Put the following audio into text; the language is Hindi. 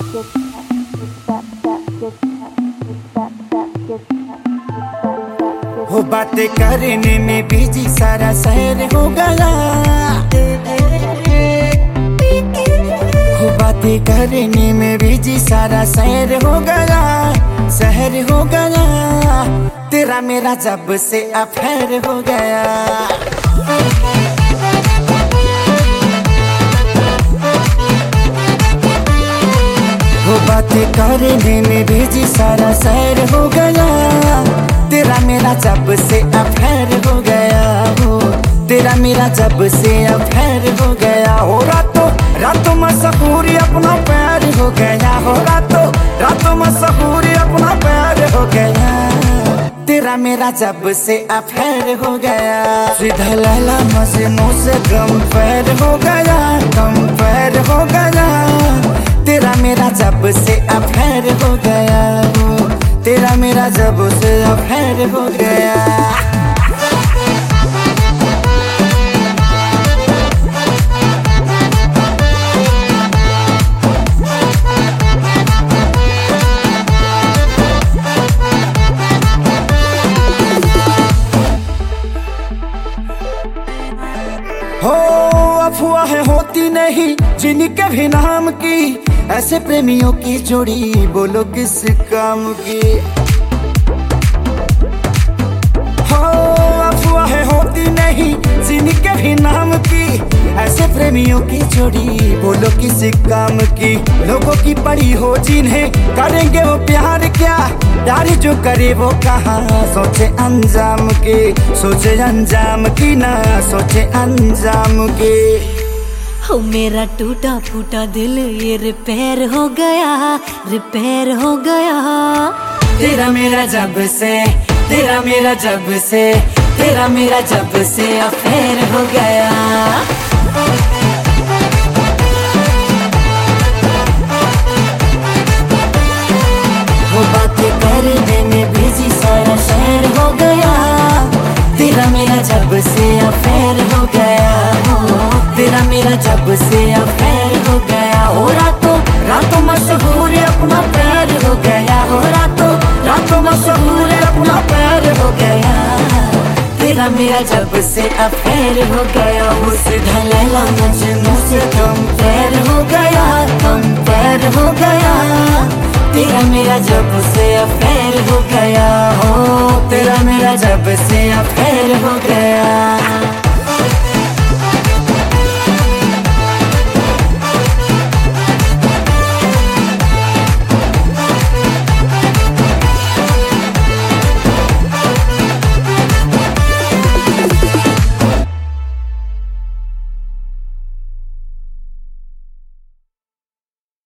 हो बातें करने में बिजी सारा शहर हो गया। हो बातें करने में बिजी सारा शहर हो गया, शहर हो गया। तेरा मेरा जब से अफेयर हो गया। वो बातें करने में बिजी सारा शहर हो गया। तेरा मेरा जब से अफेयर हो गया। हो तेरा मेरा जब से अफेयर हो गया। हो रातों मशहूरी अपना प्यार हो गया। हो रातों मशहूरी अपना प्यार हो गया। तेरा मेरा जब से अफेयर हो गया। सीधा लैला मजनू से कंपेयर हो गया, कंपेयर हो गया। तेरा मेरा जब से अफेयर हो गया। तेरा मेरा जब से अफेयर हो गया। हो अफवाहें होती नहीं जिनके भी नाम की, ऐसे प्रेमियों की जोड़ी बोलो किस काम की। हो अफवाहें होती नहीं जिनके भी नाम की, ऐसे प्रेमियों की जोड़ी बोलो किस काम की। लोगों की पड़ी हो जिन्हें करेंगे वो प्यार क्या, प्यार जो करे वो कहाँ सोचे अंजाम के, सोचे अंजाम की ना सोचे अंजाम के। हो मेरा टूटा फूटा दिल ये रिपेयर हो गया, रिपेयर हो गया। तेरा मेरा जब से, तेरा मेरा जब से, तेरा मेरा जब से अफेयर हो गया। वो बातें करने में बिजी सारा शहर हो गया। तेरा मेरा जब से अफेयर हो गया। तेरा मेरा जब से अफेयर हो गया। हो रातों मशहूर अपना प्यार हो गया। हो रातों मशहूर अपना प्यार हो गया। तेरा मेरा जब से अफेयर हो गया। सीधा लैला मजनू से कंपेयर हो गया, कंपेयर हो गया। तेरा मेरा जब से अफेयर हो गया। हो तेरा मेरा जब से अफेयर हो गया।